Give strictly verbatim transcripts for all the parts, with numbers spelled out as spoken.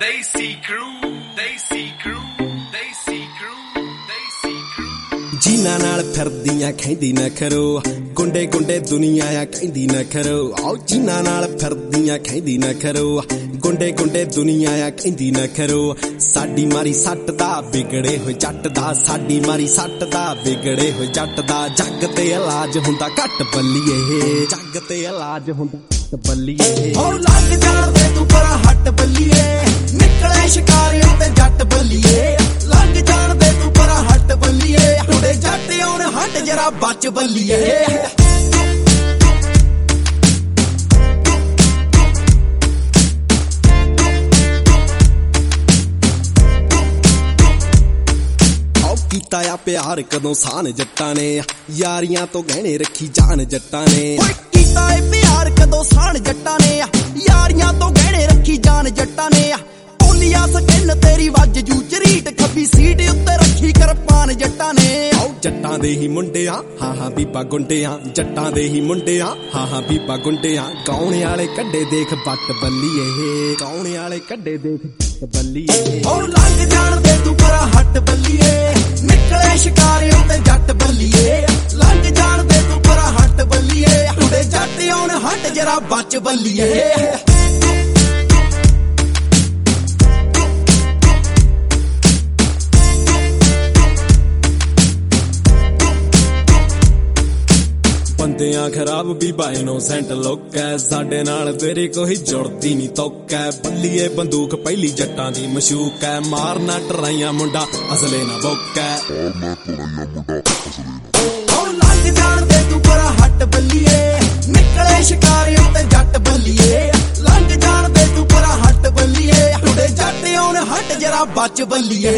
Desi crew, Desi crew, Desi crew, Desi crew। जीना नाल फिरदियां कहंदी ना करो, गुंडे गुंडे दुनिया आ कहंदी ना करो। आओ जीना नाल फिरदियां कहंदी ना करो, गुंडे गुंडे दुनिया आ कहंदी ना करो। साडी मारी सट दा बिगड़े होए जट दा, साडी मारी सट दा बिगड़े होए जट दा। जग ते इलाज हुंदा घट बल्लीए, जग ते इलाज हुंदा घट बल्लीए। ओ लग जांदे तू परा हट बल्लीए, निकले शिकारियों ते जट बल्लीए। लग जांदे तू परा हट बल्लीए, टुडे जट आउण हट जरा बच बल्लीए। कीता आ प्यार कदों सान जट्टां ने, यारियां तो गहने रखी जान जट्टां ने। कीता ए प्यार कदों सान जट्टां ने, यारियां तो गहने रखी जान जट्टां ने। बोलिया सकिन तेरी वज जू चरीट, खब्बी सीट उत्ते रखी करपान जट्टां ने। आओ जट्टां दे ही मुंडे आ, हां हां बीबा गुंडे आ। जट्टां दे ही मुंडे आ, हां हां बीबा गुंडे आ। गाउने वाले कड्डे देख बट बल्लीए, गाउने वाले कड्डे देख बट बल्लीए। ओ लंघ जाण दे तू परा हट बल्लीए, निकले शिकारियों ते जट बल्लीए। लंघ जाण दे तू परा हट बल्लीए, टुडे जट आउण हट जरा बच बल्लीए। बंदियां खराब बीबा इनोसेंट लुक है, साडे नाल तेरी कोई जुड़दी नी तुक है। बल्लीए बंदूक पहली जट्टां दी मशूक है, मारना टराइयां मुंडा असले ना बुक है। ओ लंघ जाण दे तू परा हट बल्लीए, निकले शिकारियों ते जट बल्लीए। लंघ जाण दे तू परा हट बल्लीए, टुडे जट आउण हट जरा बच बल्लीए।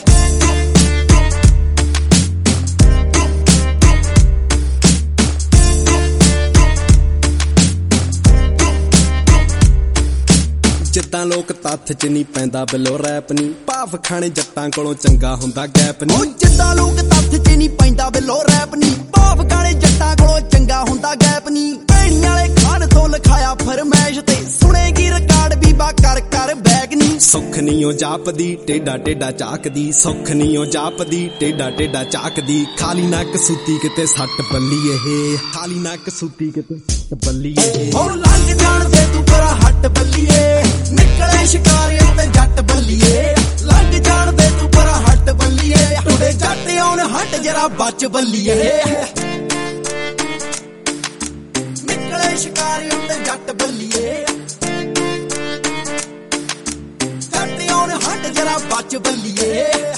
जिद्दां लोक तत्थ च नी पैंदा बिलो रैप नी, भाव खाने जट्टां कोलों चंगा हुंदा गैप नी। जिद्दां लोक तत्थ च नी पैंदा बिलो रैप नी, भाव खाने जट्टां कोलों चंगा हुंदा गैप नी। भैणी वाले खान तो लिखाया फरमैश ते, सुनेगी रिकार्ड बीबा कर कर बैग नी। सुख नी ओ जापदी टेडा टेडा झाकदी, सुख नी ओ जापदी टेडा टेडा झाकदी। खाली नक सूती किते सट बल्लीए, खाली नक सूती किते सट बल्लीए। ओ लंघ जाण दे तू परा हट बल्लीए, निकले शिकारियों ते जट बल्लीए। लंघ जाण दे तू परा हट बल्लीए, टुडे जट आउण हट जरा बच बल्लीए। निकले शिकारियों ते जट बल्लीए, जट आउण हट जरा बच बल्लीए।